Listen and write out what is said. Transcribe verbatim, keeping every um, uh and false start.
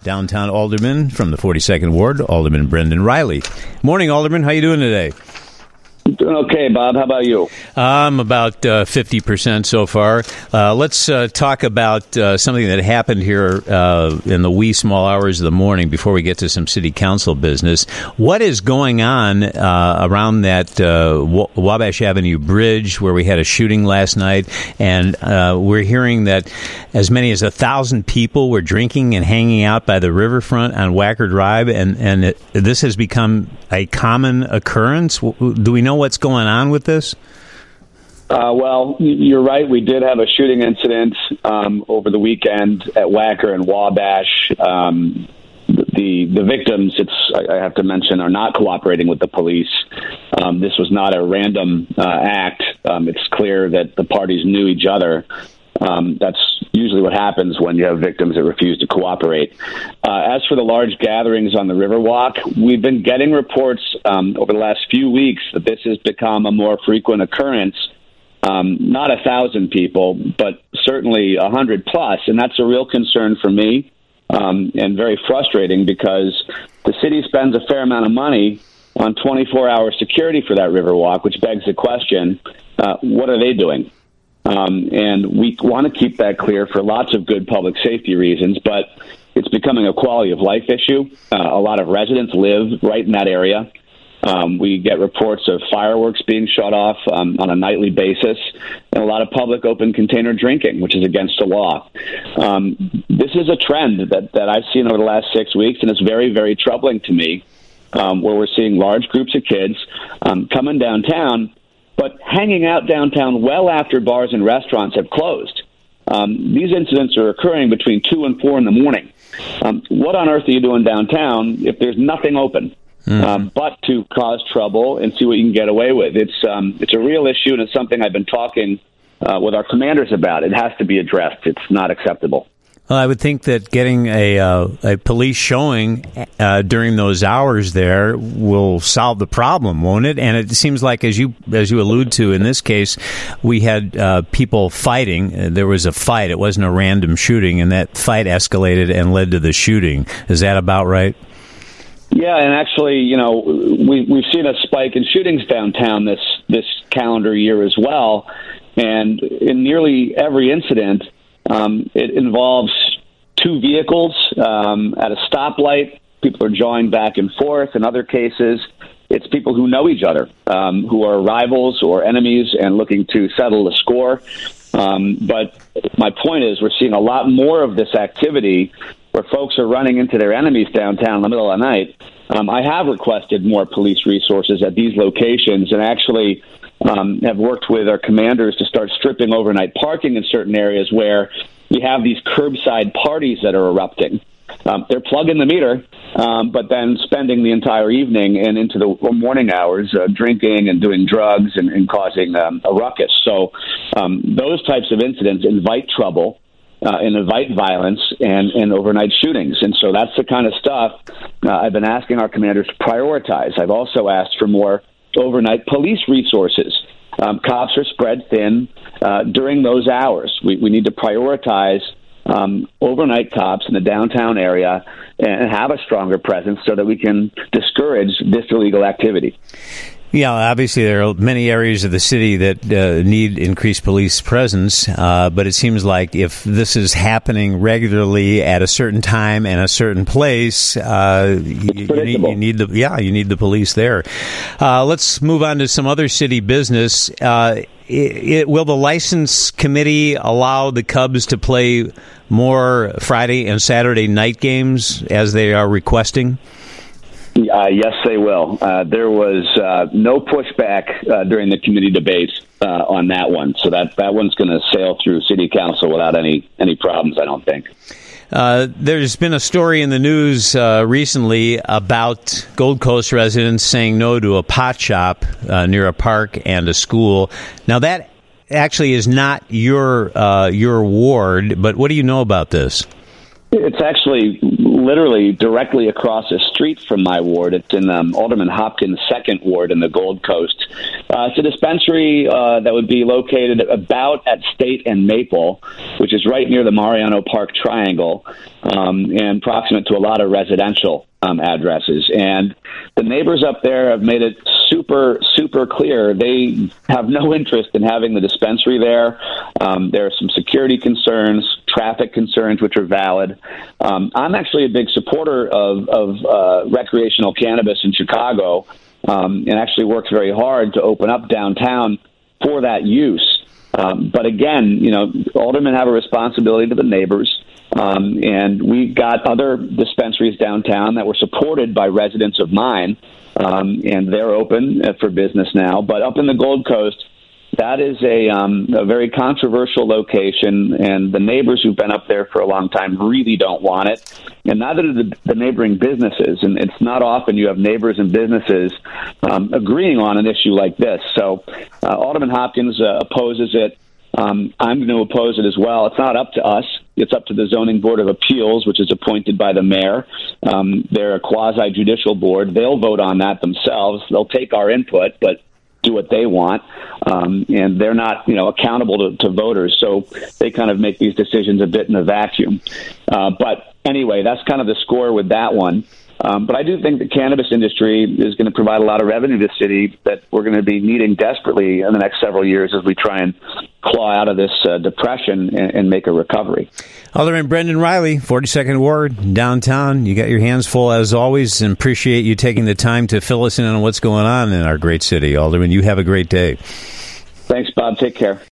Downtown Alderman from the forty-second Ward, Alderman Brendan Riley. Morning, Alderman. How you doing today? Doing okay, Bob. How about you? I'm about uh, fifty percent so far. Uh, let's uh, talk about uh, something that happened here uh, in the wee small hours of the morning before we get to some city council business. What is going on uh, around that uh, Wabash Avenue Bridge where we had a shooting last night? And uh, we're hearing that as many as a thousand people were drinking and hanging out by the riverfront on Wacker Drive, and, and it, this has become a common occurrence. Do we know what's going on with this? Uh, well, you're right. We did have a shooting incident um, over the weekend at Wacker and Wabash. Um, the the victims, it's I have to mention, are not cooperating with the police. Um, this was not a random uh, act. Um, it's clear that the parties knew each other. Um, that's usually what happens when you have victims that refuse to cooperate. Uh, as for the large gatherings on the Riverwalk, we've been getting reports um, over the last few weeks that this has become a more frequent occurrence. Um, not a thousand people, but certainly a hundred plus, and that's a real concern for me um, and very frustrating because the city spends a fair amount of money on twenty-four hour security for that Riverwalk, which begs the question, uh, what are they doing? Um, and we want to keep that clear for lots of good public safety reasons, but it's becoming a quality of life issue. Uh, a lot of residents live right in that area. Um, we get reports of fireworks being shut off um, on a nightly basis, and a lot of public open container drinking, which is against the law. Um, this is a trend that, that I've seen over the last six weeks, and it's very, very troubling to me, um, where we're seeing large groups of kids um, coming downtown, but hanging out downtown well after bars and restaurants have closed. Um, these incidents are occurring between two and four in the morning. Um, what on earth are you doing downtown if there's nothing open mm. um, but to cause trouble and see what you can get away with? It's um, it's a real issue, and it's something I've been talking uh, with our commanders about. It has to be addressed. It's not acceptable. Well, I would think that getting a uh, a police showing uh, during those hours there will solve the problem, won't it? And it seems like, as you as you allude to in this case, we had uh, people fighting. There was a fight. It wasn't a random shooting, and that fight escalated and led to the shooting. Is that about right? Yeah, and actually, you know, we, we've seen a spike in shootings downtown this this calendar year as well, and in nearly every incident, Um, it involves two vehicles um, at a stoplight. People are jawing back and forth. In other cases, it's people who know each other, um, who are rivals or enemies and looking to settle the score. Um, but my point is we're seeing a lot more of this activity where folks are running into their enemies downtown in the middle of the night. Um, I have requested more police resources at these locations and actually Um, have worked with our commanders to start stripping overnight parking in certain areas where we have these curbside parties that are erupting. Um, they're plugging the meter, um, but then spending the entire evening and into the morning hours uh, drinking and doing drugs and, and causing um, a ruckus. So um, those types of incidents invite trouble uh, and invite violence and, and overnight shootings. And so that's the kind of stuff uh, I've been asking our commanders to prioritize. I've also asked for more overnight police resources. Um, cops are spread thin uh, during those hours. We, we need to prioritize um, overnight cops in the downtown area and have a stronger presence so that we can discourage this illegal activity. Yeah, obviously there are many areas of the city that uh, need increased police presence, uh, but it seems like if this is happening regularly at a certain time and a certain place, uh, you, you, need, you need the yeah you need the police there. Uh, let's move on to some other city business. Uh, it, it, will the license committee allow the Cubs to play more Friday and Saturday night games as they are requesting? Uh, yes, they will. Uh, there was uh, no pushback uh, during the committee debates uh, on that one, so that, that one's going to sail through City Council without any, any problems, I don't think. Uh, there's been a story in the news uh, recently about Gold Coast residents saying no to a pot shop uh, near a park and a school. Now, that actually is not your uh, your ward, but what do you know about this? It's actually literally directly across the street from my ward. It's in um, Alderman Hopkins' second ward in the Gold Coast. Uh, it's a dispensary uh, that would be located about at State and Maple, which is right near the Mariano Park Triangle, um, and proximate to a lot of residential um, addresses. And the neighbors up there have made it super, super clear they have no interest in having the dispensary there. Um, there are some security concerns, traffic concerns, which are valid. Um, I'm actually a big supporter of, of uh, recreational cannabis in Chicago, um, and actually worked very hard to open up downtown for that use. Um, but again, you know, aldermen have a responsibility to the neighbors. Um, and we got other dispensaries downtown that were supported by residents of mine, um, and they're open for business now. But up in the Gold Coast, that is a, um, a very controversial location, and the neighbors who've been up there for a long time really don't want it, and neither do the, the neighboring businesses. And it's not often you have neighbors and businesses um, agreeing on an issue like this. So uh, Alderman Hopkins uh, opposes it. Um, I'm going to oppose it as well. It's not up to us. It's up to the Zoning Board of Appeals, which is appointed by the mayor. Um, they're a quasi-judicial board. They'll vote on that themselves. They'll take our input, but do what they want. Um, and they're not, you know, accountable to, to voters. So they kind of make these decisions a bit in a vacuum. Uh, but anyway, that's kind of the score with that one. Um, but I do think the cannabis industry is going to provide a lot of revenue to the city that we're going to be needing desperately in the next several years as we try and claw out of this uh, depression and, and make a recovery. Alderman Brendan Riley, forty-second Ward, downtown. You got your hands full as always, and appreciate you taking the time to fill us in on what's going on in our great city. Alderman, you have a great day. Thanks, Bob. Take care.